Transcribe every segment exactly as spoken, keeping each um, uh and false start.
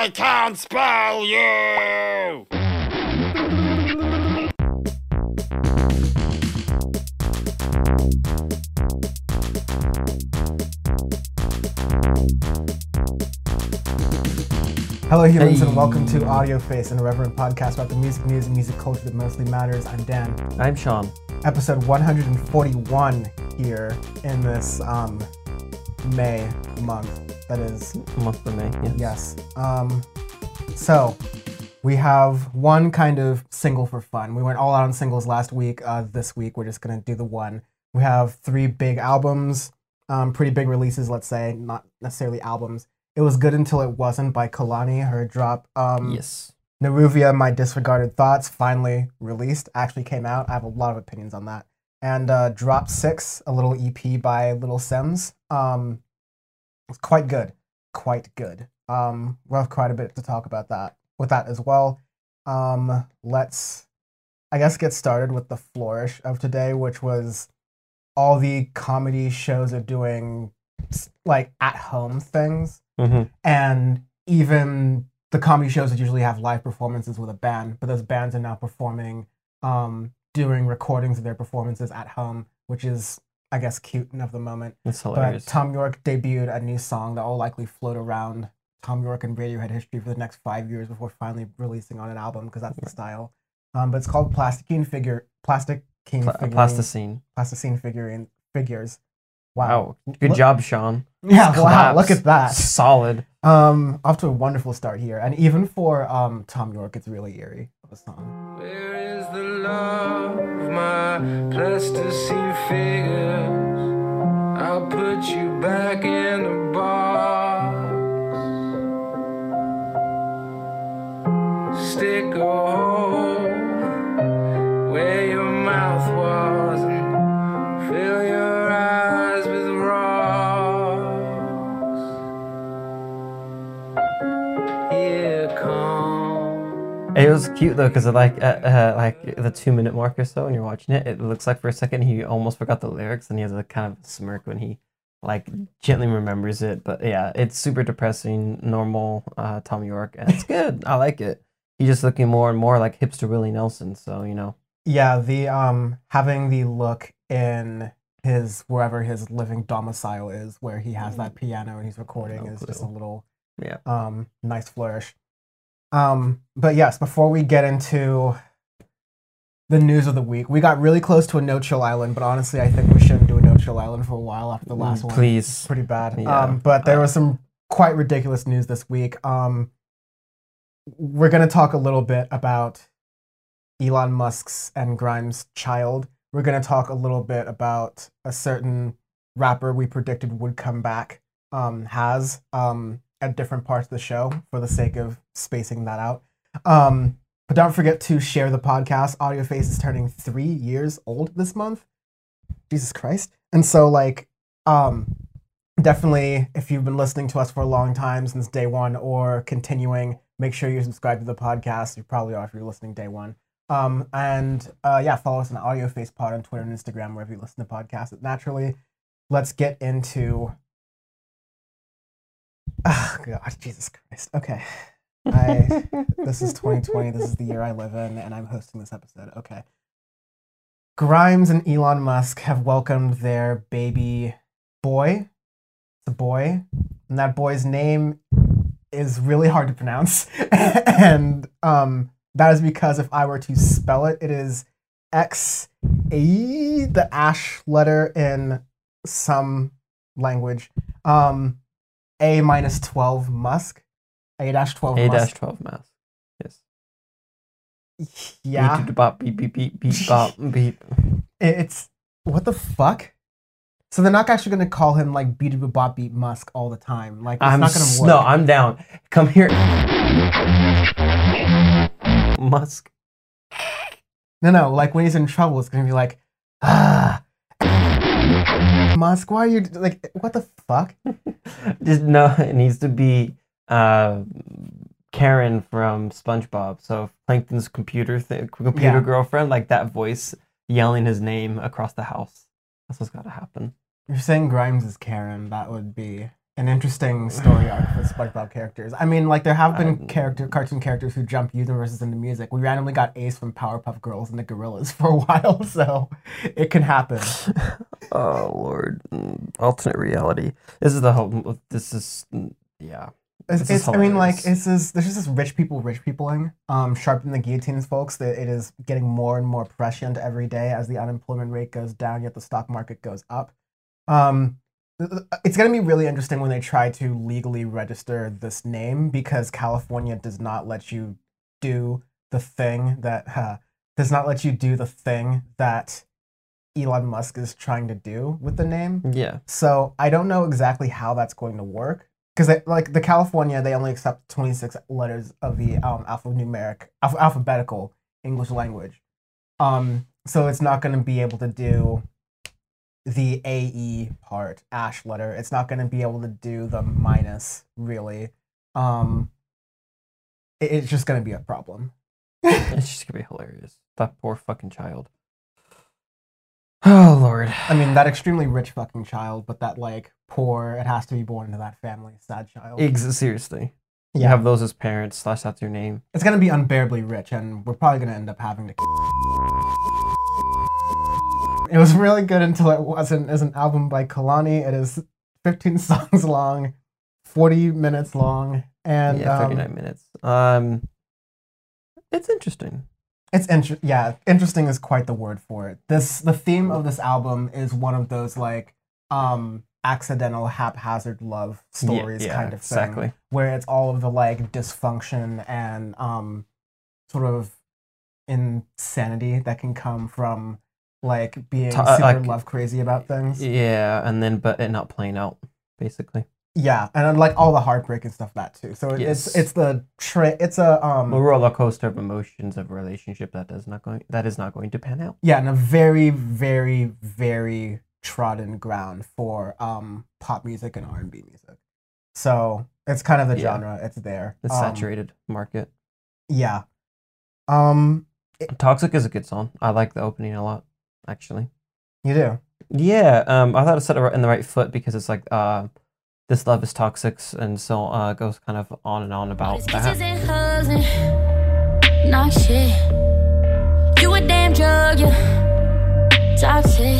I can't spell you! Hello humans Hey. and welcome to Audio Face, an irreverent podcast about the music news and music culture that mostly matters. I'm Dan. I'm Sean. Episode one hundred forty-one here in this um, May month. That is, Month of May. Yes. yes. Um, so, we have one kind of single for fun. We went all out on singles last week. Uh, this week, we're just going to do the one. We have three big albums, um, pretty big releases, let's say, not necessarily albums. It Was Good Until It Wasn't by Kehlani. Her drop, um, Yes. Neruvia, My Disregarded Thoughts, finally released, actually came out. I have a lot of opinions on that. And uh, Drop Six, a little E P by Little Sims. Um, it's quite good, quite good. Um, we'll have quite a bit to talk about that with that as well. Um, let's, I guess, get started with the flourish of today, which was all the comedy shows are doing like at-home things. Mm-hmm. And even the comedy shows that usually have live performances with a band, but those bands are now performing, um, doing recordings of their performances at home, which is, I guess, cute and of the moment. It's But hilarious. Tom York debuted a new song that will likely float around Tom York and Radiohead history for the next five years before finally releasing on an album, because that's the style. Um, but it's called Plasticine Figure, Plastic King Pla- Figurine, Plasticine. Plasticine Figurine Figures. Wow. Wow. Good Look- job, Sean. Yeah, wow, Claps. look at that. Solid. Um, off to a wonderful start here, and even for um Tom York, it's really eerie of a song. Where is the love of my plasticine figures? I'll put you back in the box. Stick a hole where your mouth was and fill your eyes with rocks. Here come. It was cute though, because like at uh, like the two minute mark or so, when you're watching it, it looks like for a second he almost forgot the lyrics, and he has a kind of smirk when he like gently remembers it. But yeah, it's super depressing, normal uh, Tom York, and it's good. I like it. He's just looking more and more like hipster Willie Nelson. So you know. Yeah, the um having the look in his wherever his living domicile is, where he has that piano and he's recording, No is just a clue. little Yeah. um nice flourish. Um, but yes, before we get into the news of the week, we got really close to a No Chill Island, but honestly, I think we shouldn't do a No Chill Island for a while after the last one. Please. Pretty bad. Yeah. Um, but there was some quite ridiculous news this week. Um, we're going to talk a little bit about Elon Musk's and Grimes' child. We're going to talk a little bit about a certain rapper we predicted would come back, um, has um, at different parts of the show for the sake of spacing that out. Um, but don't forget to share the podcast. Audio Face is turning three years old this month. Jesus Christ. And so, like, um, definitely, if you've been listening to us for a long time, since day one, or continuing, make sure you subscribe to the podcast. You probably are if you're listening day one. Um, and uh, yeah, follow us on Audio Face Pod on Twitter and Instagram, wherever you listen to podcasts. Naturally, let's get into. Oh, God, Jesus Christ. Okay. I this is twenty twenty. This is the year I live in, and I'm hosting this episode. Okay. Grimes and Elon Musk have welcomed their baby boy. It's a boy, and that boy's name is really hard to pronounce. And um, that is because if I were to spell it, it is X A, the ash letter in some language. Um, A minus twelve Musk. A dash twelve A dash Musk. twelve math. Yes. Yeah. Beep, bop, beep, beep, beep, beep, bop, beep. It's what the fuck? So they're not actually gonna call him like beat bop beat Musk all the time. Like it's I'm not gonna s- work. no, I'm down. Come here, Musk. no, no. Like when he's in trouble, it's gonna be like, ah, Musk. Why are you like? What the fuck? Just no. It needs to be uh, Karen from SpongeBob. So Plankton's computer th- computer Yeah. girlfriend, like that voice yelling his name across the house. That's what's got to happen. You're saying Grimes is Karen. That would be an interesting story arc for SpongeBob characters. I mean, like there have been Um, character cartoon characters who jump universes into music. We randomly got Ace from Powerpuff Girls and the Gorillas for a while, so it can happen. Oh Lord, Mm, alternate reality. This is the whole. This is mm, yeah. It's, This is it's I mean, like hilarious. it's this. There's just this rich people, rich peopling. Um, sharpen the guillotines, folks. That it is getting more and more prescient every day as the unemployment rate goes down, yet the stock market goes up. Um, it's going to be really interesting when they try to legally register this name because California does not let you do the thing that uh, does not let you do the thing that Elon Musk is trying to do with the name. Yeah. So I don't know exactly how that's going to work because like the California, they only accept twenty-six letters of the um, alphanumeric alph- alphabetical English language. Um, so it's not going to be able to do the A E part, ash letter. It's not going to be able to do the minus, really. Um, it- it's just going to be a problem. It's just gonna be hilarious. That poor fucking child. Oh Lord. I mean, that extremely rich fucking child, but that, like, poor, it has to be born into that family, sad child. Ex- seriously. You Yeah. have those as parents, slash that's your name. It's going to be unbearably rich, and we're probably going to end up having to... It was really good until it wasn't. It's an album by Kalani. It is fifteen songs long, forty minutes long, and yeah, um, thirty-nine minutes. Um, it's interesting. it's inter- yeah, interesting is quite the word for it. This the theme of this album is one of those like um accidental haphazard love stories yeah, kind of thing, exactly. where it's all of the like dysfunction and um sort of insanity that can come from like being Ta- super like- love crazy about things. Yeah, and then but it not playing out, basically. Yeah, and then, like all the heartbreak and stuff that too. So it- Yes. it's it's the tra- it's a um A roller coaster of emotions of a relationship that does not going that is not going to pan out. yeah, and a very very very trodden ground for um pop music and R and B music. So it's kind of the Yeah. genre. It's there. The Um, saturated market. Yeah. Um, Toxic is a good song. I like the opening a lot, actually. you do. Yeah, um, I thought it set it in the right foot because it's like, uh, this love is toxic, and so uh, it goes kind of on and on about All these bitches that. and hoes and not shit. You a damn drug, you toxic.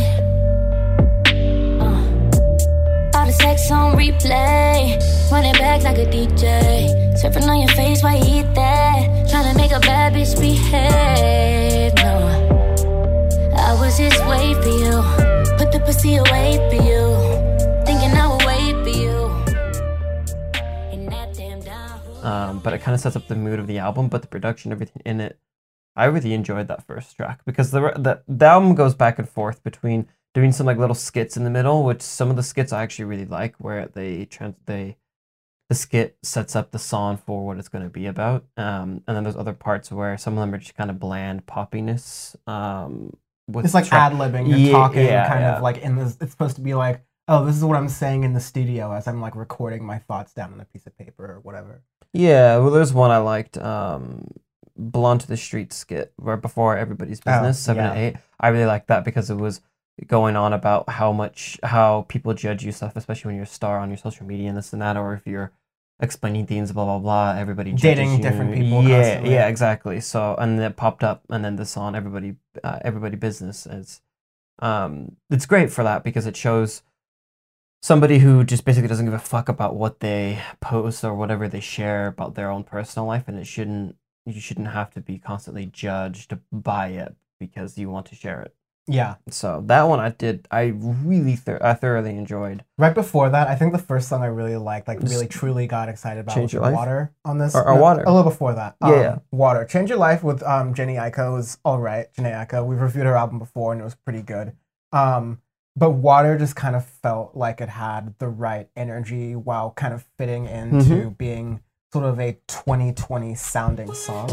Uh, all the sex on replay, running back like a D J, surfing on your face while you eat that, trying to make a bad bitch behave. No, I was just wait for you, put the pussy away for you, thinking I would wait for you. In that damn down. Um, but it kind of sets up the mood of the album, but the production, everything in it, I really enjoyed that first track because the the, the album goes back and forth between doing some like little skits in the middle, which some of the skits I actually really like, where they trans they the skit sets up the song for what it's going to be about, um, and then there's other parts where some of them are just kind of bland poppiness. Um, with It's like tra- ad libbing. You're Yeah, talking yeah, kind yeah. of like in this. It's supposed to be like, oh, this is what I'm saying in the studio as I'm like recording my thoughts down on a piece of paper or whatever. Yeah, well, there's one I liked, um, Blonde to the Street skit, where before Everybody's Oh, Business, seven yeah. and eight. I really liked that because it was going on about how much, how people judge you stuff, especially when you're a star on your social media and this and that, or if you're explaining things, blah, blah, blah, everybody judges Dating you. different people Yeah, constantly. yeah, exactly. So, and then it popped up, and then the song, Everybody, uh, Everybody Business is, um, it's great for that because it shows somebody who just basically doesn't give a fuck about what they post or whatever they share about their own personal life, and it shouldn't you shouldn't have to be constantly judged by it because you want to share it. Yeah. So that one I did I really thor- I thoroughly enjoyed. Right before that, I think the first song I really liked, like Just really truly got excited about, Change was Your Life? Water on this. Or- or Water. A little before that. Yeah, Um, yeah. Water. Change Your Life with um, Jenny Aiko is all right. Jenny Aiko. We've reviewed her album before and it was pretty good. Um, but Water just kind of felt like it had the right energy while kind of fitting into Mm-hmm. being sort of a twenty twenty sounding song.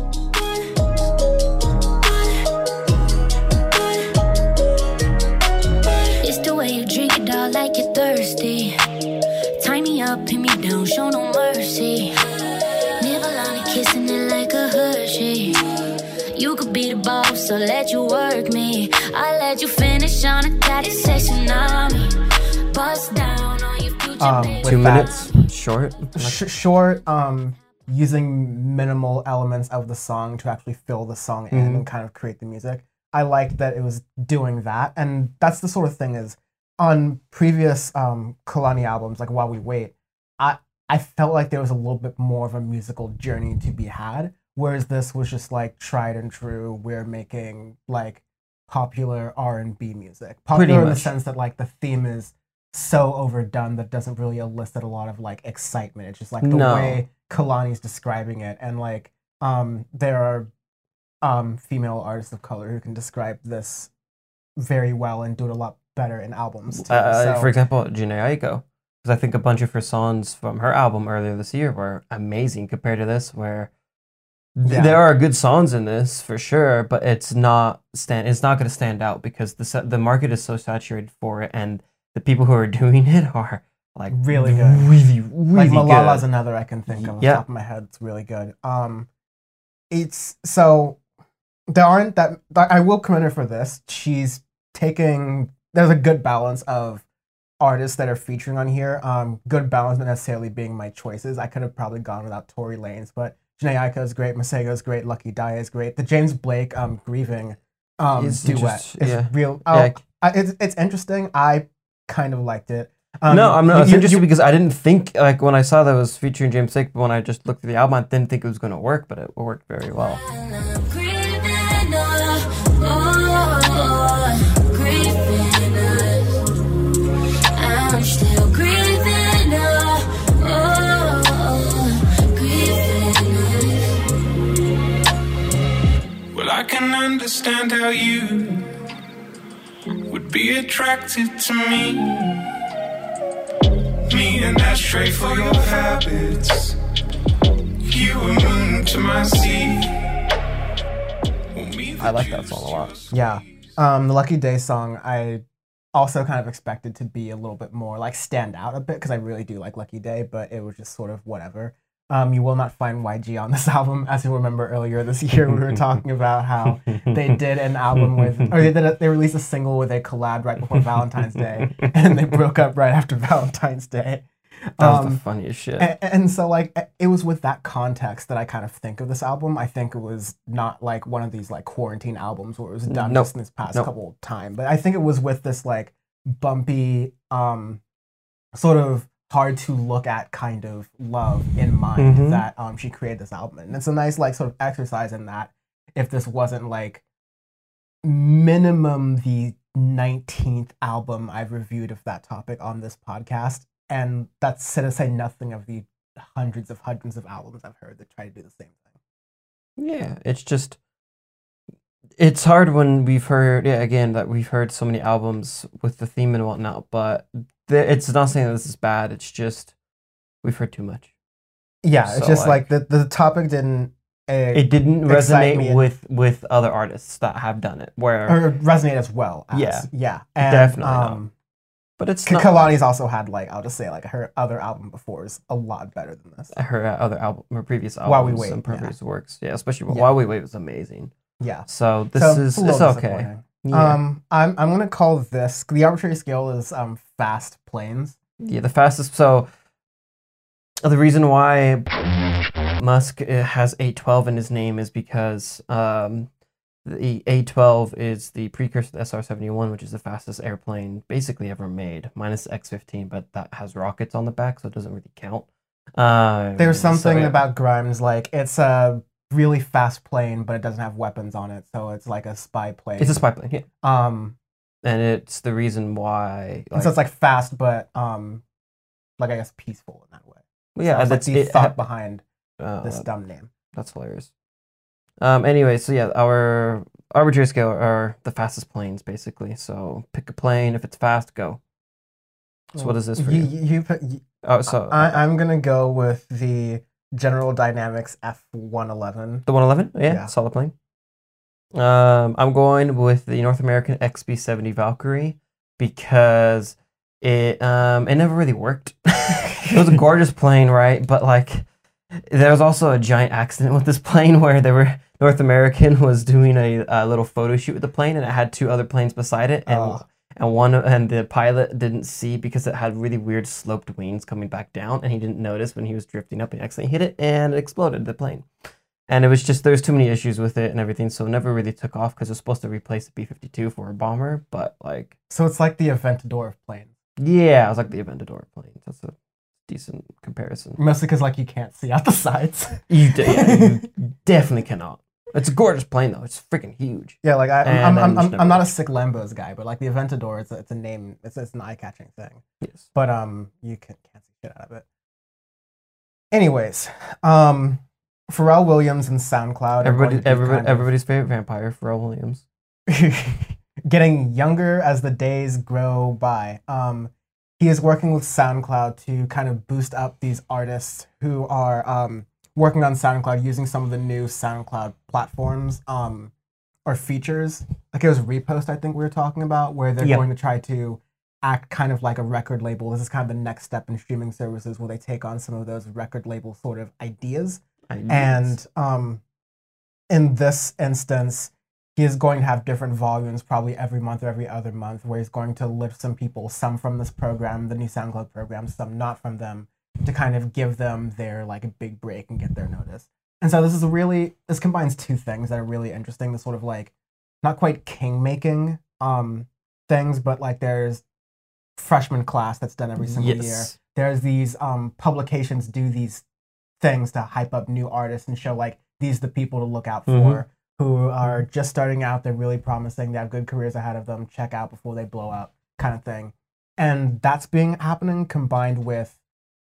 It's the way you drink it, dog, like you're thirsty. Tie me up, pin me down, show no mercy. Nibble on it, kissing it like a Hershey. You could be the boss, so let you work me. I let you finish on a daddy session on me. Bust down on your future. Um, with Two that. minutes short. Sh- short, um, using minimal elements of the song to actually fill the song in Mhm. and kind of create the music. I liked that it was doing that, and that's the sort of thing is on previous um, Kalani albums, like While We Wait, I I felt like there was a little bit more of a musical journey to be had, whereas this was just like tried and true. We're making like popular R and B music, popular in the much. sense that like the theme is so overdone that doesn't really elicit a lot of like excitement. It's just like the No. way Kalani's describing it, and like um there are um female artists of color who can describe this very well and do it a lot better in albums too. Uh, So- for example, Jhené Aiko, because I think a bunch of her songs from her album earlier this year were amazing compared to this, where th- Yeah. there are good songs in this for sure, but it's not stand. It's not going to stand out because the sa- the market is so saturated for it, and the people who are doing it are like Really good. really, really like Malala's good. another I can think of off the Yeah. top of my head. It's really good. Um, it's so there aren't that. I will commend her for this. She's taking. There's a good balance of artists that are featuring on here. Um, good balance, not necessarily being my choices. I could have probably gone without Tory Lanez, but Jhené Aiko is great. Masego is great. Lucky Daya is great. The James Blake um Grieving um It's duet interest- is yeah. real. Oh, Yeah. I, it's it's interesting. I kind of liked it. Um, no, I'm not. you- It's you- interesting you- because I didn't think like when I saw that it was featuring James Blake, but when I just looked through the album, I didn't think it was going to work, but it worked very well. I'm still grieving, oh, oh, grieving. Well, I can understand how you would be attracted to me. Me and that straight for your habits. You were moon to my sea. I like that song a lot. Yeah. Um, the Lucky Day song, I also kind of expected to be a little bit more like stand out a bit because I really do like Lucky Day, but it was just sort of whatever. Um, you will not find Y G on this album. As you remember earlier this year, we were talking about how they did an album with, or they did a, they released a single with a collab right before Valentine's Day, and they broke up right after Valentine's Day. That was Um, the funniest shit. and, and so like it was with that context that I kind of think of this album. I think it was not like one of these like quarantine albums where it was done Nope. just in this past Nope. couple of time. But I think it was with this like bumpy, um, sort of hard to look at kind of love in mind Mhm. that um she created this album. And it's a nice like sort of exercise in that if this wasn't like minimum the nineteenth album I've reviewed of that topic on this podcast. And that's to say nothing of the hundreds of hundreds of albums I've heard that try to do the same thing. Yeah, it's just it's hard when we've heard yeah again that we've heard so many albums with the theme and whatnot, but th- it's not saying that this is bad. It's just we've heard too much. Yeah, it's So, just like, like- the, the topic didn't uh, It didn't Excite me resonate and- with with other artists that have done it. Where or resonate as well as Yeah. yeah. And, Definitely not. um but it's K- not Kalani's also had like I'll just say like her other album before is a lot better than this. her uh, other album, her previous albums While We Wait, and yeah. previous works. Yeah, especially Yeah. While We Wait was amazing. Yeah. So this So, is a little it's okay. disappointing. Yeah. Um I'm I'm gonna call this the arbitrary scale is um fast planes. Yeah, the fastest. So the reason why Musk uh, has A twelve in his name is because um, the A twelve is the precursor to the S R seventy-one, which is the fastest airplane basically ever made, minus the X fifteen, but that has rockets on the back, so it doesn't really count. Um, There's so, something yeah. about Grimes like it's a really fast plane, but it doesn't have weapons on it, so it's like a spy plane. It's a spy plane, yeah. um, And it's the reason why. and so it's like fast, but um, like I guess peaceful in that way. yeah, so it's like that's the it. thought behind uh, this dumb name. That's hilarious. Um. Anyway, so yeah, our arbitrary scale are the fastest planes, basically. So pick a plane. If it's fast, go. So what is this for you? you? you, you, put- you- Oh, so I, I'm gonna go with the General Dynamics F one eleven. the one eleven. Yeah, Yeah. solid plane. Um, I'm going with the North American X B seventy Valkyrie because it um it never really worked. It was a gorgeous plane, right? But like, there was also a giant accident with this plane where they were North American was doing a, a little photo shoot with the plane, and it had two other planes beside it, and Oh. and one and the pilot didn't see because it had really weird sloped wings coming back down, and he didn't notice when he was drifting up and accidentally hit it, and it exploded the plane. And it was just there's too many issues with it and everything, so it never really took off because it was supposed to replace the B fifty-two for a bomber, but like So it's like the Aventador of planes. yeah, it was like the Aventador plane. That's a decent comparison. Mostly because like you can't see out the sides. You, de- yeah, you definitely cannot. It's a gorgeous plane though. It's freaking huge. Yeah, like I, And I'm, then I'm, just I'm, never- I'm not a sick Lambos guy, but like the Aventador, it's a, it's a name, it's, it's an eye-catching thing. Yes. But um, you can, can't see shit out of it. Anyways, um, Pharrell Williams and SoundCloud. are Everybody, going to be everybody, kind of everybody's favorite vampire, Pharrell Williams. getting younger as the days grow by. Um, he is working with SoundCloud to kind of boost up these artists who are um, working on SoundCloud using some of the new SoundCloud platforms um, or features. Like it was Repost, I think we were talking about, where they're Yeah. going to try to act kind of like a record label. This is kind of the next step in streaming services where they take on some of those record label sort of ideas. And um, in this instance, he is going to have different volumes probably every month or every other month where he's going to lift some people, some from this program, the new SoundCloud program, some not from them, to kind of give them their like a big break and get their notice. And so this is a really, this combines two things that are really interesting. The sort of like, not quite king-making um, things, but like there's freshman class that's done every single yes. year. There's these um, publications do these things to hype up new artists and show like these are the people to look out for Mhm. who are just starting out. They're really promising. They have good careers ahead of them. Check out before they blow up, kind of thing. And that's being happening combined with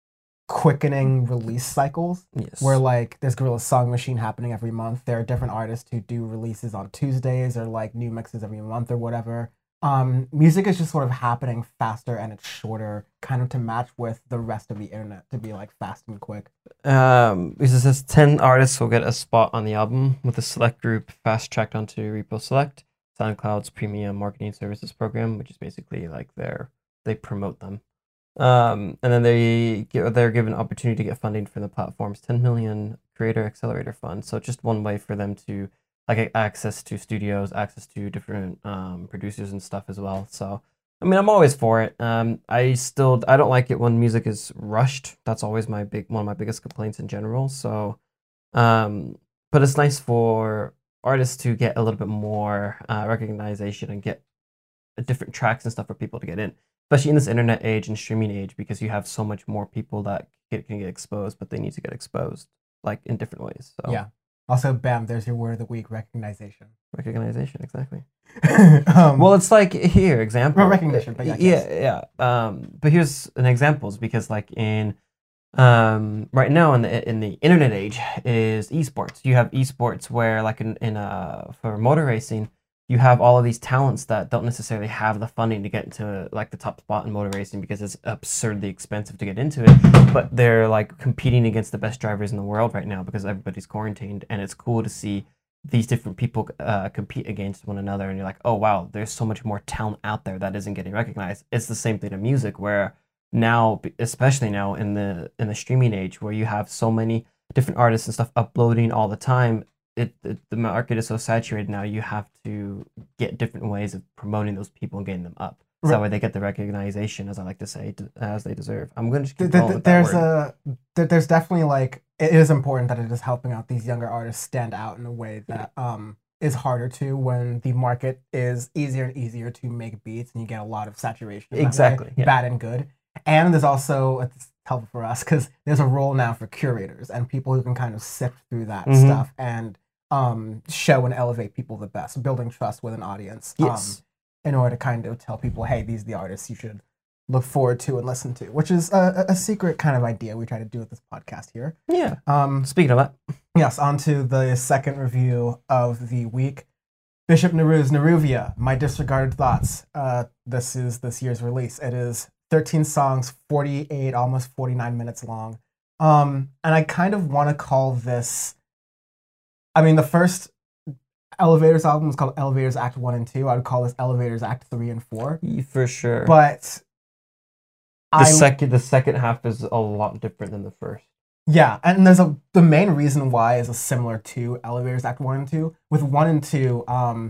quickening release cycles Yes. where like there's Gorilla Song Machine happening every month. There are different artists who do releases on Tuesdays or like new mixes every month or whatever. Um, music is just sort of happening faster and it's shorter, kind of to match with the rest of the internet to be like fast and quick. Um, it says ten artists will get a spot on the album with a select group fast tracked onto Repo Select, SoundCloud's premium marketing services program, which is basically like their they promote them. Um, and then they get, they're given opportunity to get funding from the platform's ten million Creator Accelerator Fund. So just one way for them to like access to studios, access to different um, producers and stuff as well. So I mean, I'm always for it. Um, I still I don't like it when music is rushed. That's always my big one of my biggest complaints in general. So, um, but it's nice for artists to get a little bit more uh, recognition and get different tracks and stuff for people to get in, especially in this internet age and streaming age, because you have so much more people that get, can get exposed, but they need to get exposed like in different ways. So Yeah. Also, bam, there's your word of the week, recognition. recognition, exactly. um, Well, it's like here example. Well, recognition, but yeah, yeah, yeah. Um, but here's an examples because like in um right now in the in the internet age is esports. You have esports where like in in uh for motor racing, you have all of these talents that don't necessarily have the funding to get into like the top spot in motor racing because it's absurdly expensive to get into it. But they're like competing against the best drivers in the world right now because everybody's quarantined, and it's cool to see these different people uh, compete against one another, and you're like, oh wow, there's so much more talent out there that isn't getting recognized. It's the same thing in music, where now, especially now in the in the streaming age, where you have so many different artists and stuff uploading all the time, it, it the market is so saturated now. You have to get different ways of promoting those people and getting them up, so that Right. way they get the recognition, as I like to say, d- as they deserve. I'm going to th- keep th- going th- with that there's word. a th- there's definitely like it is important that it is helping out these younger artists stand out in a way that um is harder to when the market is easier and easier to make beats and you get a lot of saturation in that way, Exactly, yeah. bad and good. And there's also it's helpful for us because there's a role now for curators and people who can kind of sift through that Mhm. stuff and um show and elevate people the best, building trust with an audience. Yes. Um, in order to kind of tell people, hey, these are the artists you should look forward to and listen to, which is a, a secret kind of idea we try to do with this podcast here. Yeah. Um, Speaking of that, yes, on to the second review of the week. Bishop Neru's Neruvia, My Disregarded Thoughts. Uh, this is this year's release. It is thirteen songs, forty-eight, almost forty-nine minutes long. Um, and I kind of want to call this, I mean, the first Elevators album was called Elevators Act one and two. I would call this Elevators Act three and four. for sure. But the I second the second half is a lot different than the first. yeah, and there's a the main reason why is a similar to Elevators Act one and two. With one and two, um,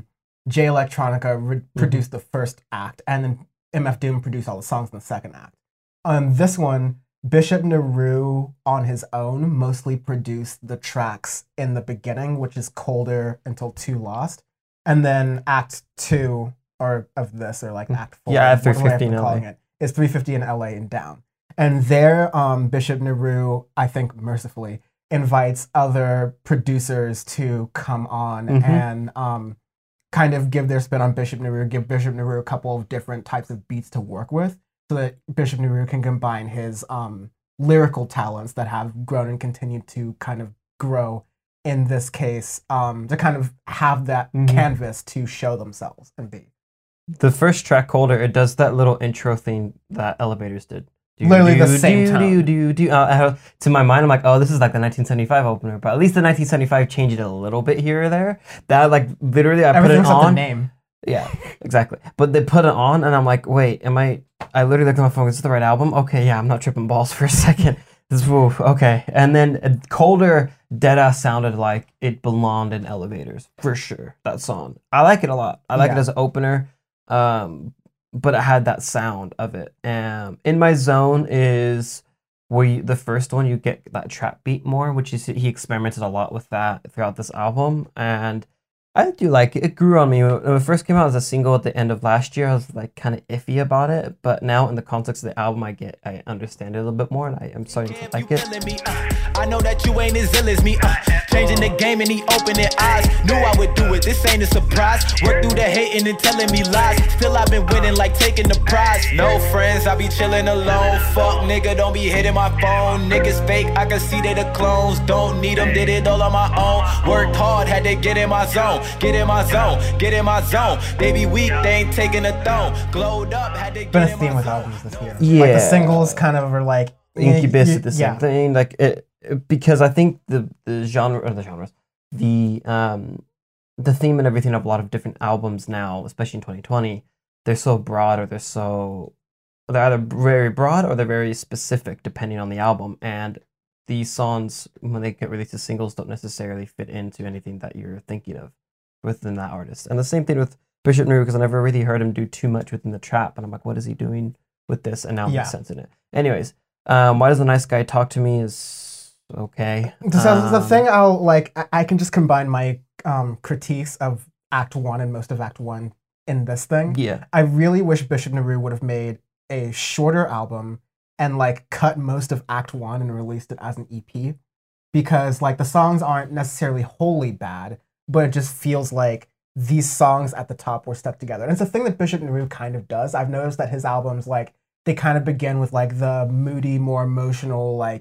Jay Electronica re- produced the first act, and then M F Doom produced all the songs in the second act. On this one, Bishop Nehru on his own mostly produced the tracks in the beginning, which is Colder until Two Lost, and then Act Two or of this, or like Act Four, yeah, whatever three fifty in calling L A. it, is three fifty in L A and down. And there, um, Bishop Nehru, I think mercifully, invites other producers to come on Mhm. and um, kind of give their spin on Bishop Nehru, give Bishop Nehru a couple of different types of beats to work with, so that Bishop Nehru can combine his um, lyrical talents that have grown and continued to kind of grow in this case, um, to kind of have that Mhm. canvas to show themselves and be. The first track, Colder, it does that little intro thing that Elevators did. Do, Literally the do, same do, tone. Do, do, do. Uh, uh, to my mind, I'm like, oh, this is like the nineteen seventy-five opener, but at least the nineteen seventy-five changed it a little bit here or there. That, like, literally, I put Everything it except the on. name. Yeah, exactly. But they put it on, and I'm like, wait, am I? I literally looked at my phone. Is this the right album? Okay, yeah, I'm not tripping balls for a second. This, woo, okay. And then uh, Colder, deadass sounded like it belonged in Elevators for sure. That song, I like it a lot. I like Yeah. it as an opener, um, but it had that sound of it. Um, In My Zone is where you, the first one you get that trap beat more, which is he experimented a lot with that throughout this album, and I do like it. It grew on me. When it first came out as a single at the end of last year, I was like kind of iffy about it. But now in the context of the album, I get, I understand it a little bit more, and I am starting to like it. Me, uh, I know that you ain't as ill as me. Uh, changing the game and he opening eyes. Knew I would do it. This ain't a surprise. Work through the hating and telling me lies. Still I've been winning like taking the prize. No friends, I be chilling alone. Fuck nigga, don't be hitting my phone. Niggas fake, I can see they the clones. Don't need them, did it all on my own. Worked hard, had to get in my zone. Get in my zone, get in my zone. They be weak, they ain't taking a throne. Glowed up, had to get Been a in theme my with zone. albums this year. Yeah. Like the singles kind of are like Incubus y- did the same yeah. thing, like it, it- because I think the the genre or the genres, the um, the theme and everything of a lot of different albums now, especially in twenty twenty, they're so broad or they're so they're either very broad or they're very specific depending on the album. And these songs, when they get released as singles, don't necessarily fit into anything that you're thinking of within that artist. And the same thing with Bishop Nehru, because I never really heard him do too much within the trap, and I'm like, what is he doing with this? And now it Yeah. makes sense in it. Anyways, um, Why Does the Nice Guy Talk to Me is okay. So the Um, thing I'll like, I, I can just combine my um, critiques of Act One and most of Act One in this thing. Yeah. I really wish Bishop Nehru would have made a shorter album and like cut most of Act One and released it as an E P, because like the songs aren't necessarily wholly bad, but it just feels like these songs at the top were stuck together. And it's a thing that Bishop Nehru kind of does. I've noticed that his albums, like, they kind of begin with like the moody, more emotional, like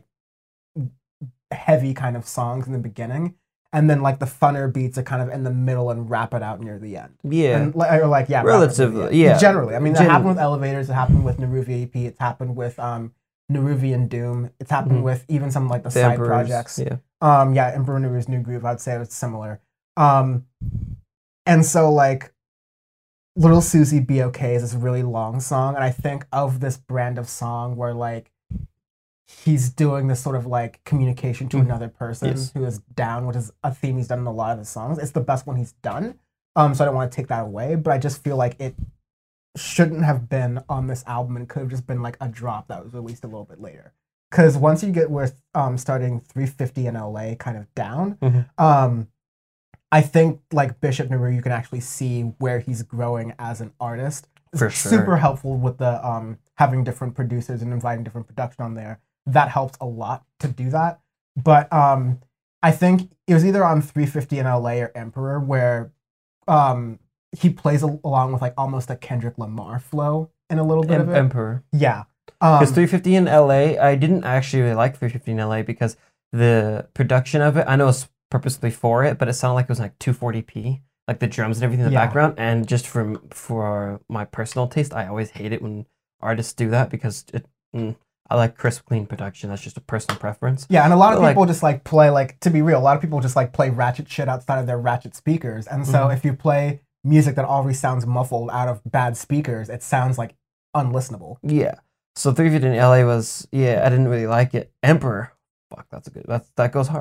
heavy kind of songs in the beginning, and then like the funner beats are kind of in the middle and wrap it out near the end. Yeah. And, li- or like yeah, wrap it near the Relatively, end. yeah. Generally, I mean, it Gen- happened with Elevators. It happened with Neruvian E P. It's happened with um Neruvian Doom. It's happened Mhm. with even some like the, The side Emperors, projects. Yeah. Um, yeah, Emperor Neru's New Groove. I'd say it's similar. Um, and so like, Little Susie Be Okay is this really long song, and I think of this brand of song where like he's doing this sort of like communication to Mhm. another person Yes. who is down, which is a theme he's done in a lot of his songs. It's the best one he's done. Um, so I don't want to take that away, but I just feel like it shouldn't have been on this album and could have just been like a drop that was released a little bit later. Because once you get with um starting three fifty in L A kind of down, Mhm. um, I think like Bishop Nehru, you can actually see where he's growing as an artist. It's For sure. super helpful with the um having different producers and inviting different production on there. That helps a lot to do that. But um, I think it was either on three fifty in L A or Emperor where um he plays al- along with like almost a Kendrick Lamar flow in a little bit of Em- it. Emperor. Yeah. Um, Because three fifty in L A, I didn't actually really like three fifty in L A because the production of it, I know it's purposely for it, but it sounded like it was like two forty p, like the drums and everything in the Yeah. background. And just from for my personal taste, I always hate it when artists do that because it, mm, I like crisp, clean production. That's just a personal preference. Yeah, and a lot of But, like- people just like play like to be real, a lot of people just like play ratchet shit outside of their ratchet speakers. And so Mhm. if you play music that already sounds muffled out of bad speakers, it sounds like unlistenable. Yeah. So three fifty in L A was, yeah, I didn't really like it. Emperor, fuck, that's a good, that's, that goes hard.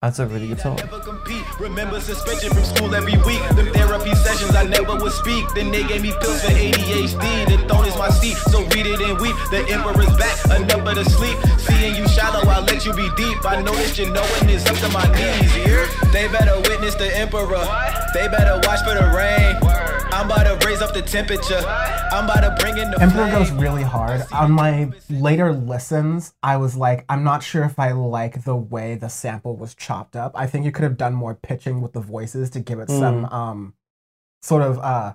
That's a really good song. Never compete. Remember suspension from school every week. Them therapy sessions I never would speak. Then they gave me pills for A D H D. The throne is my seat, so read it and weep. The emperor's back, enough of the sleep. Seeing you shallow, I'll let you be deep. I know that you knowing is up to my knees. Here, they better witness the emperor. They better watch for the rain. I'm about to raise up the temperature. I'm about to bring in the Emperor flame. goes really hard. On my later listens, I was like, I'm not sure if I like the way the sample was chopped up. I think you could have done more pitching with the voices to give it Mm. some um, sort of, uh,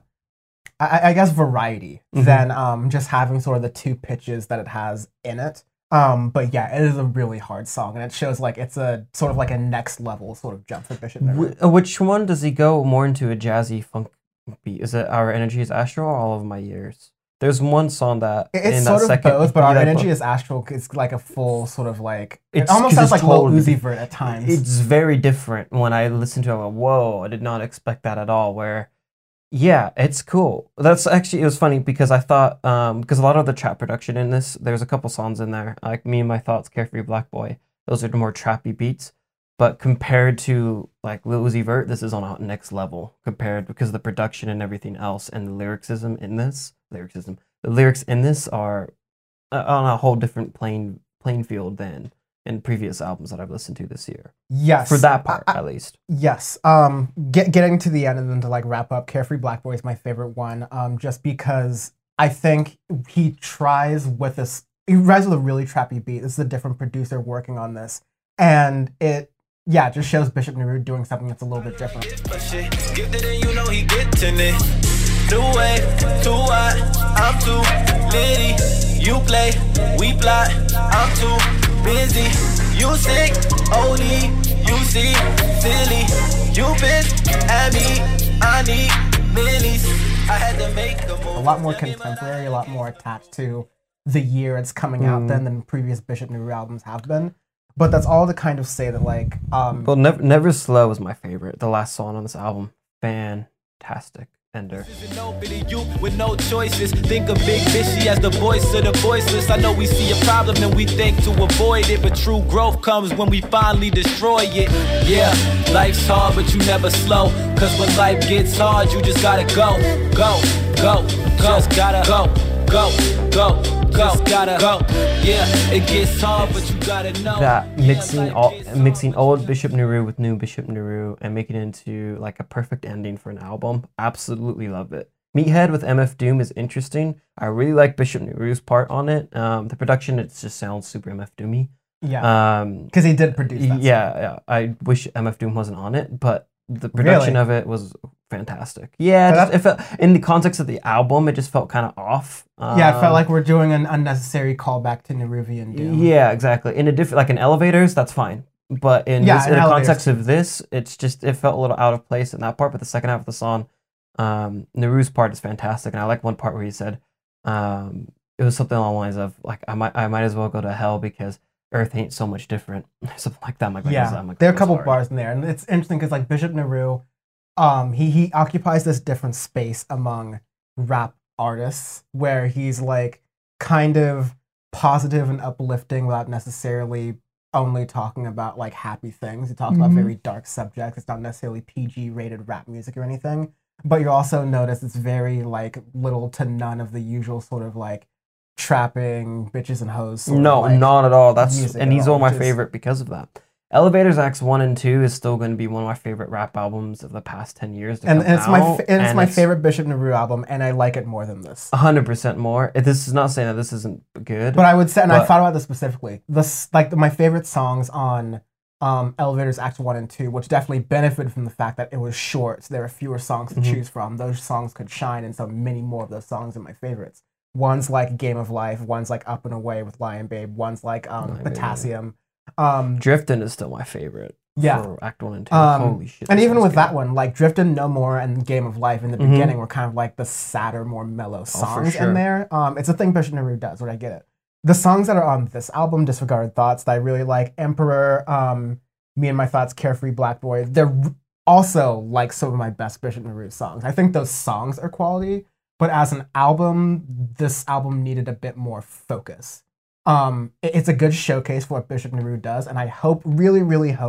I, I guess, variety Mhm. than um, just having sort of the two pitches that it has in it. Um, but yeah, it is a really hard song, and it shows like it's a sort of like a next level sort of jump for Bishop Nehru. Wh- uh, which one does he go more into a jazzy funk beat? Is it Our Energy is Astral or All of My Years? There's one song that It- in It's that sort of second, both, but Our yeah, Energy but is Astral is like a full sort of like, it It's- almost 'cause sounds it's like Lil totally- Uzi Vert at times. It's very different. When I listen to it, I'm like, whoa, I did not expect that at all. Where, yeah, it's cool. That's actually, it was funny because I thought, um, because a lot of the trap production in this, there's a couple songs in there, like Me and My Thoughts, Carefree Black Boy. Those are the more trappy beats. But compared to like Lil Uzi Vert, this is on a next level compared because of the production and everything else and the lyricism in this, lyricism, the lyrics in this are uh, on a whole different plane, playing field than in previous albums that I've listened to this year. Yes. For that part, I- I- at least. Yes. Um, get, getting to the end and then to like wrap up, Carefree Black Boy is my favorite one. Um, just because I think he tries with this, he tries with a really trappy beat. This is a different producer working on this, and it, yeah, it just shows Bishop Nehru doing something that's a little bit different. But shit, gifted and you know he getting it. New way, too hot, I'm too litty. You play, we plot, I'm too busy. You sick, O D, you see, silly. You bitch at me, I need millies. I had to make a move. A lot more contemporary, a lot more attached to the year it's coming out Mm. than than previous Bishop Nehru albums have been. But that's all to kind of say that like um Well, Never, Never Slow is my favorite. The last song on this album. Fantastic. Ender. No bitty you with no choices. Think of Big Fishy as the voice of the voiceless. I know we see a problem and we think to avoid it, but true growth comes when we finally destroy it. Yeah, life's hard, but you never slow. Cause when life gets hard, you just gotta go, go, go, go, just gotta go, go, go, go, just gotta go. Yeah, it gets hard, but you gotta know That Yeah, mixing life all gets mixing old Bishop Nehru with new Bishop Nehru and making it into like a perfect ending for an album. Absolutely love it. Meathead with M F Doom is interesting. I really like Bishop Nehru's part on it. Um, the production, it just sounds super M F Doomy. yeah, Um, because he did produce that. yeah, yeah, I wish M F Doom wasn't on it, but the production Really? of it was fantastic. Yeah, So just, it felt, in the context of the album, it just felt kind of off. Yeah, it felt Um, like we're doing an unnecessary callback to Nehruvian Doom. Yeah, exactly. In a different, like in elevators, that's fine. But in Yeah, this, in in the elevators context too. of this, it's just it felt a little out of place in that part. But the second half of the song, um, Nehru's part is fantastic, and I like one part where he said, um, it was something along the lines of like, I might, I might as well go to hell because Earth ain't so much different, something like that. I'm like, Yeah, I'm like, there are a that was couple hard. bars in there, and it's interesting because like Bishop Nehru, um, he he occupies this different space among rap artists where he's like kind of positive and uplifting without necessarily only talking about like happy things. He talks about Mhm. very dark subjects. It's not necessarily P G rated rap music or anything, but you also notice it's very like little to none of the usual sort of like trapping bitches and hoes. sort of, No, like, not at all. That's music and at he's all, one of my which is- favorite because of that. Elevators Acts one and two is still going to be one of my favorite rap albums of the past ten years. To and, come and it's my out, fa- and it's and my favorite Bishop Nehru album, and I like it more than this. one hundred percent more. This is not saying that this isn't good. But I would say, and I But- thought about this specifically. This like my favorite songs on um, Elevators Act One and Two, which definitely benefited from the fact that it was short, so there were fewer songs to Mhm. choose from. Those songs could shine, and so many more of those songs are my favorites. One's like Game of Life, one's like Up and Away with Lion Babe, one's like um, Lion Babe, Potassium. Um, Drifting is still my favorite. Yeah. For Act One and Two. Um, Holy shit. and this even song's with that good. one, like Driftin' No More and Game of Life in the Mhm. beginning were kind of like the sadder, more mellow songs sure. in there. Um, it's a thing Bishop Nehru does, where I get it. The songs that are on this album, Disregarded Thoughts, that I really like, Emperor, um, Me and My Thoughts, Carefree Black Boy, they're r- also like some of my best Bishop Nehru songs. I think those songs are quality, but as an album, this album needed a bit more focus. Um, it- it's a good showcase for what Bishop Nehru does, and I hope, really, really hope,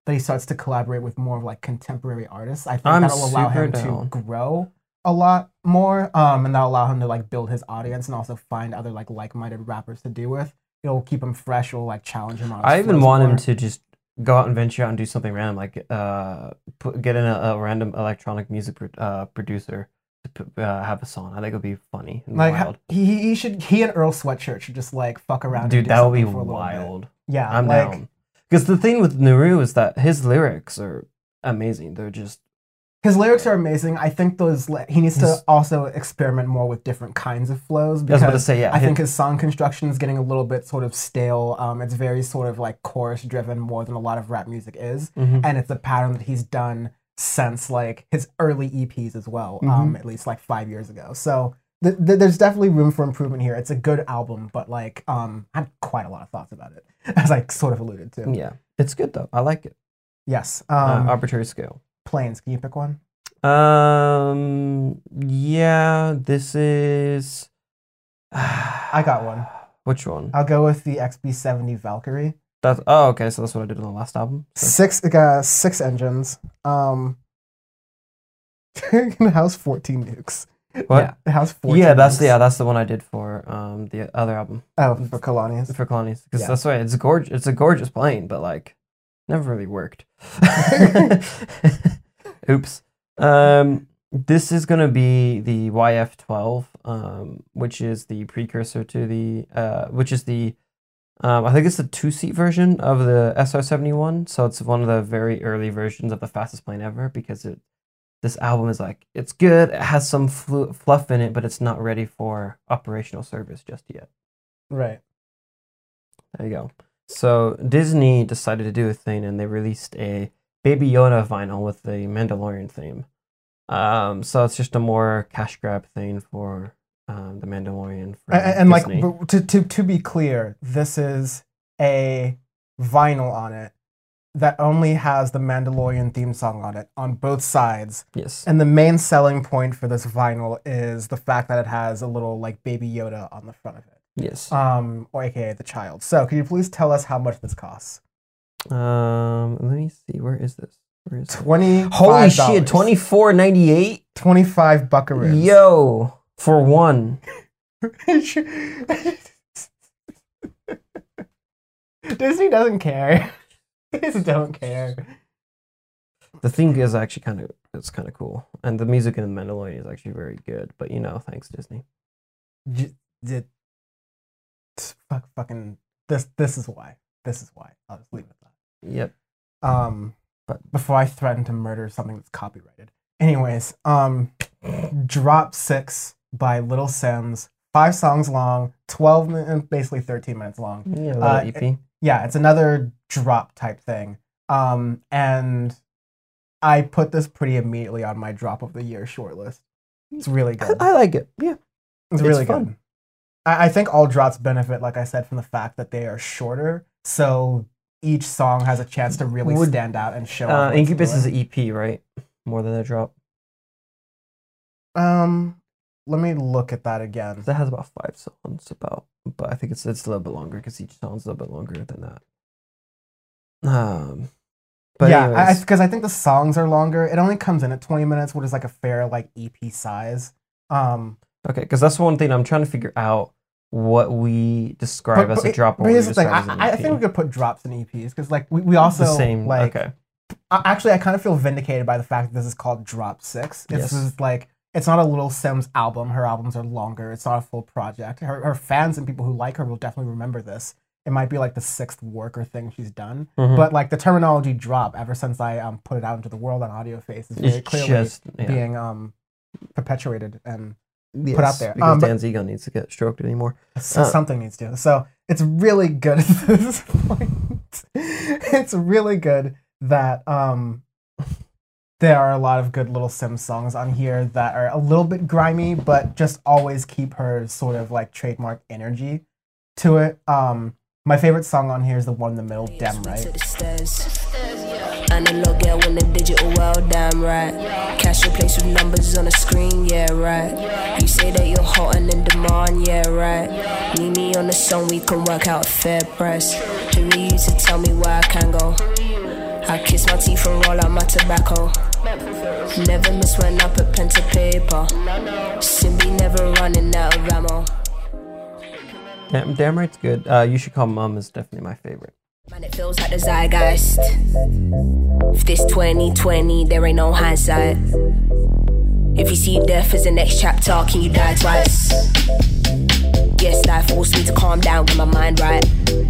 that he starts to collaborate with more of like contemporary artists, I think I'm that'll allow super him down. to grow a lot more, um, and that'll allow him to like build his audience and also find other like like-minded rappers to do with. It'll keep him fresh. It'll like challenge him on. his I even flows want him more. to just go out and venture out and do something random, like uh, put, get in a, a random electronic music pro- uh, producer to put, uh, have a song. I think it would be funny and like wild. he he should he and Earl Sweatshirt should just like fuck around. Dude, and do that would be something for a little bit. wild. Yeah, I'm like, down. Because the thing with Naru is that his lyrics are amazing. They're just His lyrics are amazing. I think those li- he needs to His- also experiment more with different kinds of flows I was because about to say, yeah, I his- think his song construction is getting a little bit sort of stale. Um, it's very sort of like chorus driven more than a lot of rap music is, Mhm. and it's a pattern that he's done since like his early E Ps as well. Mm-hmm. Um, at least like five years ago. So th- th- there's definitely room for improvement here. It's a good album, but like um, I had quite a lot of thoughts about it, as I sort of alluded to. yeah, it's good though. I like it. Yes. Uh, Um, arbitrary scale. Planes. Can you pick one? Um. Yeah. This is. I got one. Which one? I'll go with the X B seventy Valkyrie. That's oh okay. So that's what I did on the last album. So- Six uh, six engines. Um, it has fourteen nukes. What? Yeah, it has fourteen. Yeah, that's nukes. yeah, that's the one I did for um the other album Oh, for Colonies. for Colonies because Yeah. that's why it's gorgeous. It's a gorgeous plane, but like never really worked. Oops. Um, this is gonna be the Y F twelve, um, which is the precursor to the uh, which is the um, I think it's the two-seat version of the S R seventy-one. So it's one of the very early versions of the fastest plane ever because it. This album is like, it's good, it has some flu- fluff in it, but it's not ready for operational service just yet. Right. There you go. So Disney decided to do a thing and they released a Baby Yoda vinyl with the Mandalorian theme. Um, so it's just a more cash grab thing for um, the Mandalorian. From And, and like, Disney. but to, to to be clear, this is a vinyl on it that only has the Mandalorian theme song on it on both sides. Yes. And the main selling point for this vinyl is the fact that it has a little like Baby Yoda on the front of it. Yes. Um, or A K A the child. So, can you please tell us how much this costs? Um, let me see. Where is this? Where is it? Twenty. Holy shit! Twenty four ninety eight. Twenty-five buckaroos. Yo, for one. Disney doesn't care. They just don't care. The theme is actually kind of it's kind of cool, and the music in The Mandalorian is actually very good. But you know, thanks Disney. J- Did fuck fucking this? This is why. This is why. I'll just leave it at Yep. that. Um, but before I threaten to murder something that's copyrighted. Anyways, um, Drop Six by Little Sims. Five songs long, twelve minutes, basically thirteen minutes long. Yeah, a little Uh, E P. Yeah, it's another drop type thing. Um, and I put this pretty immediately on my drop of the year shortlist. It's really good. I like it. Yeah. It's it's really fun. good. I, I think all drops benefit, like I said, from the fact that they are shorter. So each song has a chance to really Would- stand out and show Uh, off. what's Incubus new. is an E P, right? More than a drop. Um, let me look at that again. That has about five songs. About, but I think it's it's a little bit longer because each song's a little bit longer than that. Um, but yeah, anyways, because I, I think the songs are longer. It only comes in at twenty minutes, which is like a fair like E P size. Um, okay, because that's one thing I'm trying to figure out what we describe as a drop. or But what we here's the thing. describe as I, an I E P. think we could put drops in E Ps because like we, we also the same. like okay. I- actually I kind of feel vindicated by the fact that this is called Drop Six. It's Yes. just like it's not a Little Sims album. Her albums are longer. It's not a full project. Her, her fans and people who like her will definitely remember this. It might be like the sixth work or thing she's done. Mhm. But like the terminology drop ever since I um put it out into the world on Audio Face is very It's clearly just yeah. being um perpetuated and yes, put out there. because Um, but- Dan's ego needs to get stroked anymore. S- Uh. something needs to. So it's really good at this point. It's really good that um there are a lot of good Little Sims songs on here that are a little bit grimy, but just always keep her sort of like trademark energy to it. Um, my favorite song on here is the one in the middle, Damn Right. Analog, yeah, when the digital world, damn right. Cash replaced with numbers on the screen, yeah, right. You say that you're hot and in demand, yeah, right. Meet me on the song, we can work out a fair price. Who are you to tell me where I can go? I kiss my teeth and roll out my tobacco. Never miss when I put pen to paper. Simbi never running out of ammo. Damn, damn right's good. Uh, You Should Call Mom is definitely my favorite. Man, it feels like the zeitgeist. If this twenty twenty, there ain't no hindsight. If you see death as the next chapter, can you die twice? Yes, life forced me to calm down, get my mind right.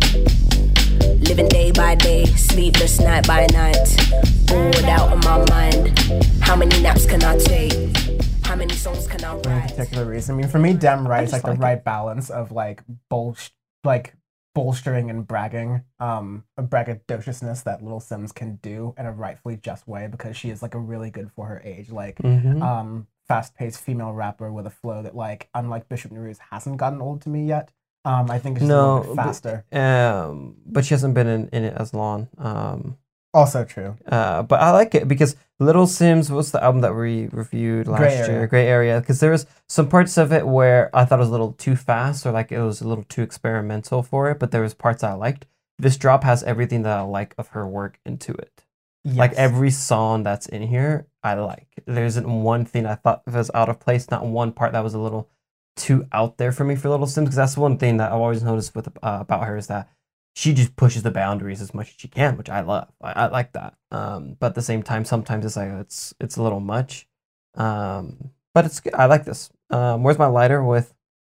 Living day by day, sleepless night by night. Bored out of my mind. How many naps can I take? How many songs can I For any write? particular reason. I mean, for me, Dem Right is just like the like right balance of like bolst, like bolstering and bragging, um, a braggadociousness that Little Sims can do in a rightfully just way because she is like a really good for her age, like Mhm. um, fast-paced female rapper with a flow that like, unlike Bishop Nehru's, hasn't gotten old to me yet. Um, I think it's just a No, little bit but- faster. Um, but she hasn't been in, in it as long. Um, Also true. uh, but I like it because Little Sims was the album that we reviewed last Gray year, Area. Gray Area, because there was some parts of it where I thought it was a little too fast or like it was a little too experimental for it, but there was parts I liked. This drop has everything that I like of her work into it. Like Yes. every song that's in here, I like. There isn't one thing I thought was out of place, not one part that was a little too out there for me for Little Sims, because that's one thing that I've always noticed with uh, about her is that she just pushes the boundaries as much as she can, which I love. I, I like that. Um, but at the same time, sometimes it's like it's it's a little much. Um, but it's good. I like this. Um, where's my lighter with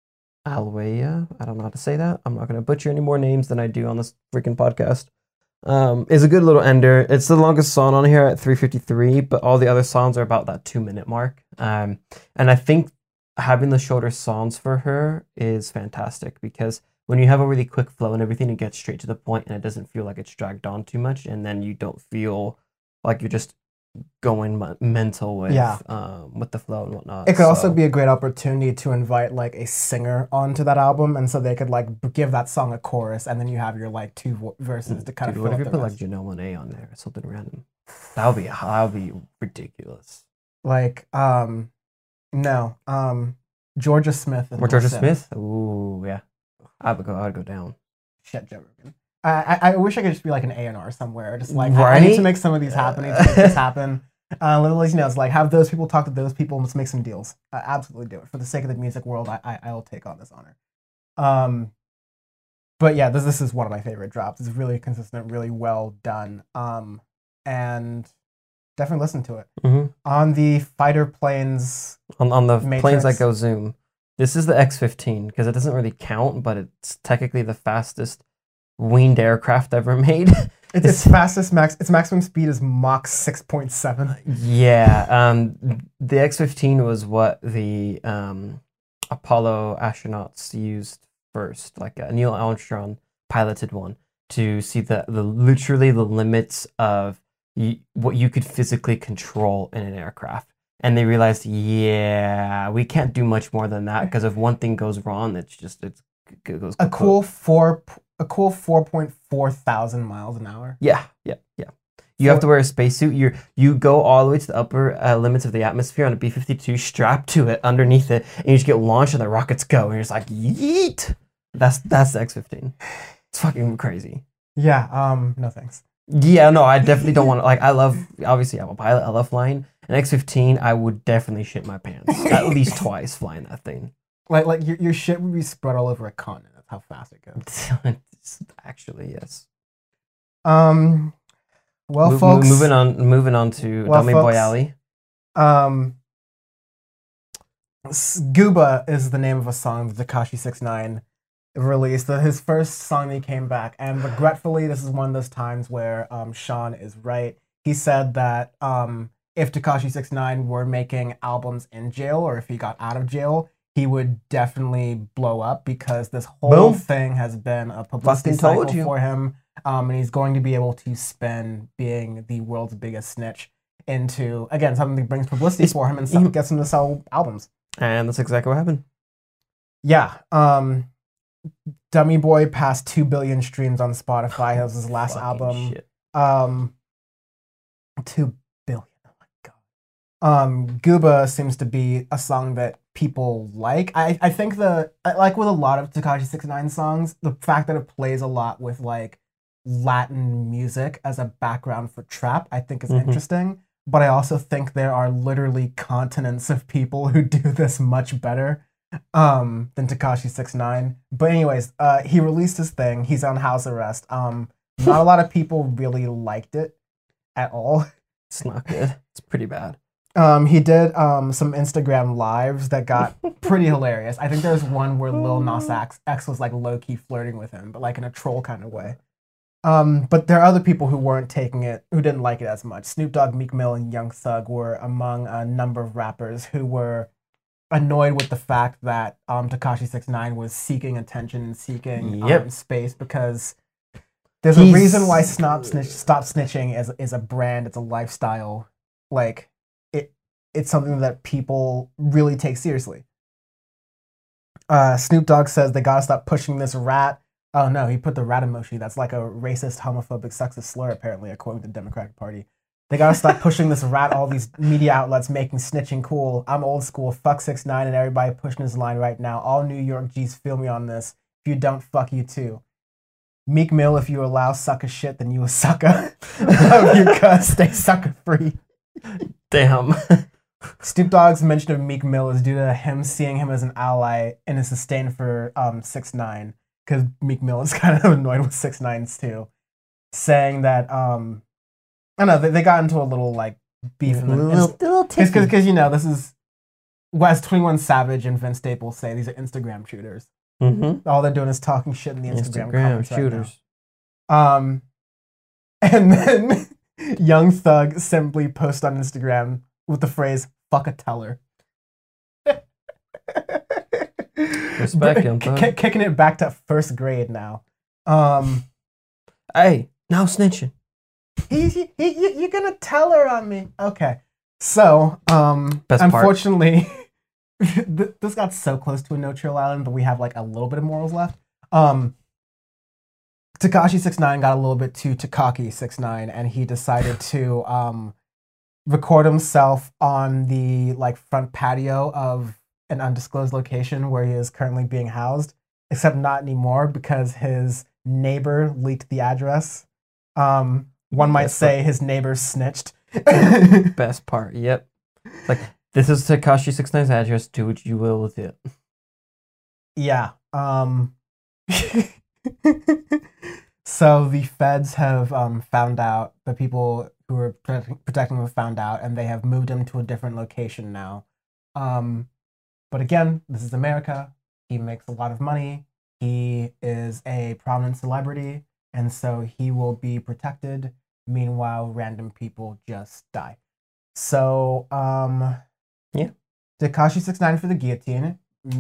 Alwaya? I don't know how to say that. I'm not gonna butcher any more names than I do on this freaking podcast. Um, is a good little ender. It's the longest song on here at three fifty-three, but all the other songs are about that two minute mark. Um, and I think having the shorter songs for her is fantastic because when you have a really quick flow and everything, it gets straight to the point and it doesn't feel like it's dragged on too much, and then you don't feel like you're just going m- mental with Yeah. um, with the flow and whatnot. It could also So- be a great opportunity to invite like a singer onto that album, and so they could like b- give that song a chorus, and then you have your like two vo- verses to kind Dude, of what fill if up you the put like rest. Janelle Monáe on there or something random? That would be that would be ridiculous. Like um, no, um, Georgia Smith. and Or Georgia Lil Sims. Smith? Ooh, yeah. I would go. I would go down. Shit, Joe Rogan. I, I I wish I could just be like an A and R somewhere, just like I, I need Right? to make some of these happen. I need to make this happen. Uh, little you know, it's like have those people talk to those people and let's make some deals. Uh, absolutely do it for the sake of the music world. I, I I'll take on this honor. Um, but yeah, this this is one of my favorite drops. It's really consistent, really well done. Um, and definitely listen to it hmm on the fighter planes. On on the planes Matrix. that go zoom. This is the X fifteen because it doesn't really count, but it's technically the fastest winged aircraft ever made. It's, its fastest max. Its maximum speed is Mach six point seven. Yeah, um, the X fifteen was what the um, Apollo astronauts used first. Like uh, Neil Armstrong piloted one to see the, the literally the limits of y- what you could physically control in an aircraft. And they realized, yeah, we can't do much more than that because if one thing goes wrong, it's just it's it goes A kaput. cool four. A cool four point four thousand miles an hour. Yeah, yeah, yeah. You have to wear a spacesuit. You you go all the way to the upper uh, limits of the atmosphere on a B fifty-two, strapped to it underneath it, and you just get launched and the rockets go, and you're just like yeet. That's that's the X fifteen. It's fucking crazy. Yeah. Um. No thanks. Yeah, no, I definitely don't want to. Like, I love obviously I'm a pilot. I love flying. An X fifteen, I would definitely shit my pants at least twice flying that thing. Like like your your shit would be spread all over a continent. That's how fast it goes. Actually, yes. Um. Well, Mo- mo- folks. moving on, moving on to Well, Dame folks, Boyali. Um. S- Gooba is the name of a song that Tekashi six nine released. The, his first song that he came back, and regretfully, this is one of those times where um Sean is right. He said that um if Tekashi six nine were making albums in jail, or if he got out of jail, he would definitely blow up because this whole Boom. thing has been a publicity Fucking told cycle you. for him. Um, and he's going to be able to spin being the world's biggest snitch into, again, something that brings publicity It's- for him and he- so- gets him to sell albums. And that's exactly what happened. Yeah. Um, Dummy Boy passed two billion streams on Spotify. That was his last Fucking album. shit. Um, two billion. Oh my god. Um, Gooba seems to be a song that people like. I, I think the I- like with a lot of Tekashi six nine songs, the fact that it plays a lot with like Latin music as a background for trap, I think is Mhm. interesting. But I also think there are literally continents of people who do this much better um, than Tekashi six nine. But anyways, uh, he released his thing. He's on house arrest. Um, not a lot of people really liked it at all. It's not good. It's pretty bad. Um, he did um, some Instagram lives that got pretty hilarious. I think there's one where Lil Nas X, X was like low key flirting with him, but like in a troll kind of way. Um, but there are other people who weren't taking it, who didn't like it as much. Snoop Dogg, Meek Mill, and Young Thug were among a number of rappers who were annoyed with the fact that um, Tekashi six nine was seeking attention and seeking Yep. um, space because there's a He's- reason why Stop, Snitch, Stop Snitching is, is a brand, it's a lifestyle. Like, it it's something that people really take seriously. Uh, Snoop Dogg says they gotta stop pushing this rat. Oh no, he put the rat emoji. That's like a racist, homophobic, sexist slur, apparently, according to the Democratic Party. They gotta stop pushing this rat, all these media outlets making snitching cool. I'm old school, fuck six nine and everybody pushing his line right now. All New York G's feel me on this. If you don't, fuck you too. Meek Mill, if you allow sucker shit, then you a sucker. Love you, cuz. Stay sucker free. Damn. Snoop Dogg's mention of Meek Mill is due to him seeing him as an ally and is sustained for um six nine because Meek Mill is kind of annoyed with six nines too, saying that um I don't know they, they got into a little like beef in the little, little because ticky. because you know this is well, as twenty-one Savage and Vince Staples say, these are Instagram shooters. Mm-hmm. All they're doing is talking shit in the Instagram, Instagram comments right now. shooters. Um, and then Young Thug simply posts on Instagram with the phrase "fuck a teller." Respect, Young Thug. K- kicking it back to first grade now. Um, Hey, now snitching. he, he, he, you're gonna tell her on me. Okay, so um, Best part. unfortunately, th- this got so close to a no chill island, but we have like a little bit of morals left. Um, Tekashi six nine got a little bit too Takaki six nine, and he decided to um, record himself on the like front patio of an undisclosed location where he is currently being housed, except not anymore because his neighbor leaked the address. Um, one might That's say his neighbor snitched. Best part. Yep. Like, this is Tekashi six nine's address. Do what you will with it. Yeah. Um, so the feds have um, found out, the people who were protecting, protecting him have found out, and they have moved him to a different location now. Um, but again, this is America. He makes a lot of money. He is a prominent celebrity, and so he will be protected. Meanwhile, random people just die. So, um, Yeah. Tekashi six nine for the guillotine.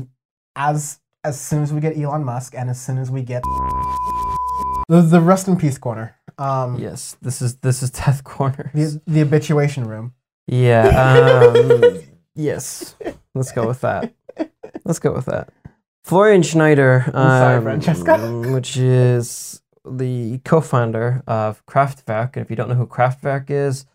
As as soon as we get Elon Musk, and as soon as we get the, the rest in peace corner. Um, Yes, this is this is Death Corner. the the habituation room. Yeah. Um, yes. Let's go with that. Let's go with that. Florian Schneider, sorry, um, Francesca. which is the co-founder of Kraftwerk. And if you don't know who Kraftwerk is,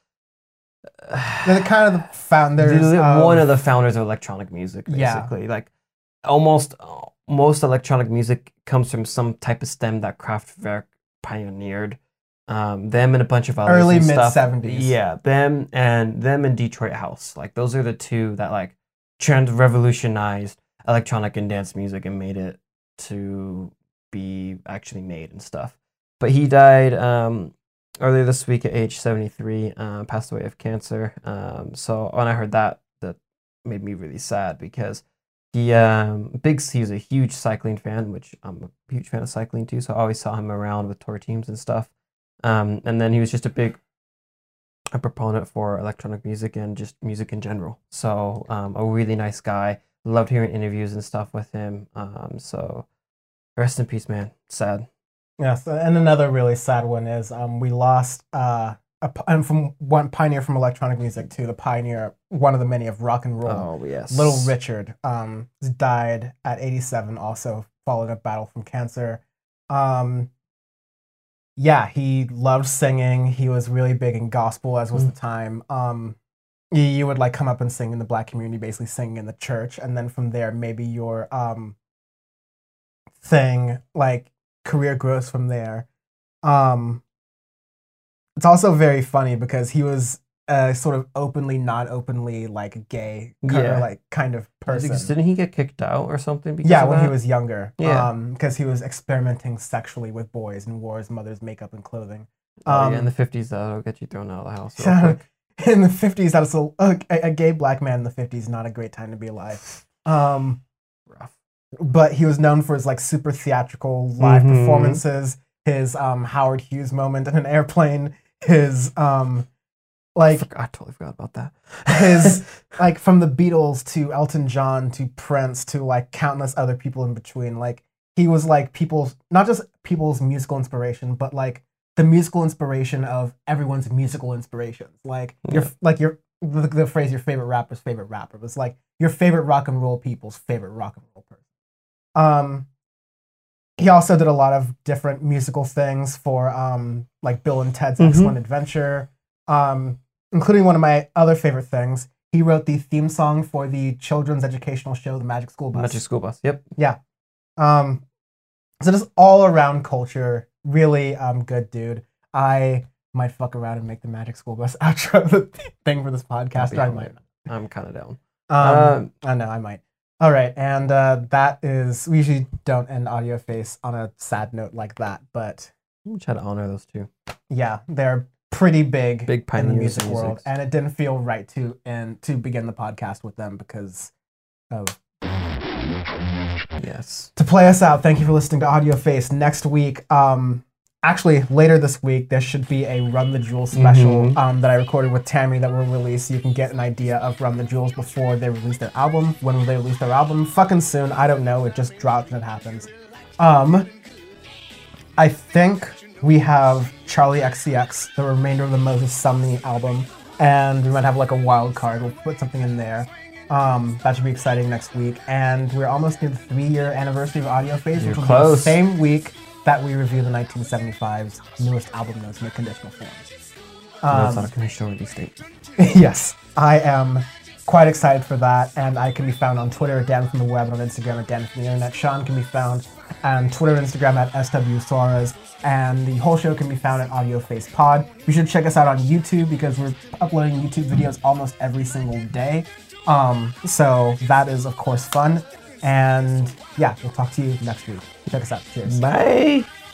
They're kind of the founders. the- of, one of the founders of electronic music, Yeah. basically. Like almost most electronic music comes from some type of stem that Kraftwerk pioneered. Um, them and a bunch of others. Early and mid stuff. seventies. Yeah, them and them and Detroit House. Like those are the two that like trend revolutionized electronic and dance music and made it to be actually made and stuff. But he died um, earlier this week at age seventy-three, uh, passed away of cancer. Um, so when I heard that, that made me really sad because he um, big he was a huge cycling fan, which I'm a huge fan of cycling too. So I always saw him around with tour teams and stuff. Um, and then he was just a big a proponent for electronic music and just music in general. So um, a really nice guy. Loved hearing interviews and stuff with him. Um, so rest in peace, man. Sad. Yes, and another really sad one is um, we lost uh, a, p- and from one pioneer from electronic music to the pioneer, one of the many of rock and roll. Oh yes. Little Richard um, died at eighty-seven, also following a battle from cancer. Um, yeah, he loved singing. He was really big in gospel, as was Mm. the time. Um, you, you would like come up and sing in the black community, basically singing in the church, and then from there, maybe your um, thing like career grows from there. Um, it's also very funny because he was a sort of openly, not openly, like gay, kind Yeah. of like kind of person. Didn't he get kicked out or something? Because Yeah, of when he that? was younger. Yeah. Um, because he was experimenting sexually with boys and wore his mother's makeup and clothing. Oh, Um, yeah, in the fifties, that'll get you thrown out of the house. real So, quick. in the fifties, that's a, a, a gay black man in the fifties, not a great time to be alive. Um, Rough. but he was known for his like super theatrical live Mhm. performances, his um, Howard Hughes moment in an airplane, his um, I, like forgot, I totally forgot about that. his like from the Beatles to Elton John to Prince to like countless other people in between. Like he was like people's not just people's musical inspiration, but like the musical inspiration of everyone's musical inspirations. Like your Yeah. like your the, the phrase your favorite rapper's favorite rapper was like your favorite rock and roll people's favorite rock and roll person. Um he also did a lot of different musical things for um like Bill and Ted's Mhm. Excellent Adventure. Um including one of my other favorite things. He wrote the theme song for the children's educational show The Magic School Bus. Magic School Bus. Yep. Um, so just all around culture, really um good dude. I might fuck around and make the Magic School Bus outro the thing for this podcast. That'd be I all might. right. I'm kind of down. Um, Um, I know I might. All right, and uh, that is we usually don't end Audio Face on a sad note like that, but we try to honor those two. yeah, they're pretty big, Big in the pioneers music in world, music. and it didn't feel right to and to begin the podcast with them because of. Yes. To play us out, thank you for listening to Audio Face. Next week, um, actually later this week, there should be a Run the Jewels special Mhm. um, that I recorded with Tammy that will release. So you can get an idea of Run the Jewels before they release their album. When will they release their album? Fucking soon. I don't know. It just drops and it happens. Um, I think we have Charlie X C X, the remainder of the Moses Sumney album, and we might have like a wild card. We'll put something in there. Um, that should be exciting next week. And we're almost near the three-year anniversary of Audio Phase, You're which will be close. the same week that we review the nineteen seventy-five's newest album, Notes in a Conditional Form. No, it's Um, not a conditional release date. yes, I am quite excited for that, and I can be found on Twitter at Dan from the Web and on Instagram at Dan from the Internet. Sean can be found on Twitter and Instagram at S W Suarez, and the whole show can be found at Audio Face Pod. You should check us out on YouTube because we're uploading YouTube videos almost every single day. Um, so that is, of course, fun. And yeah, we'll talk to you next week. Check us out. Cheers. Bye.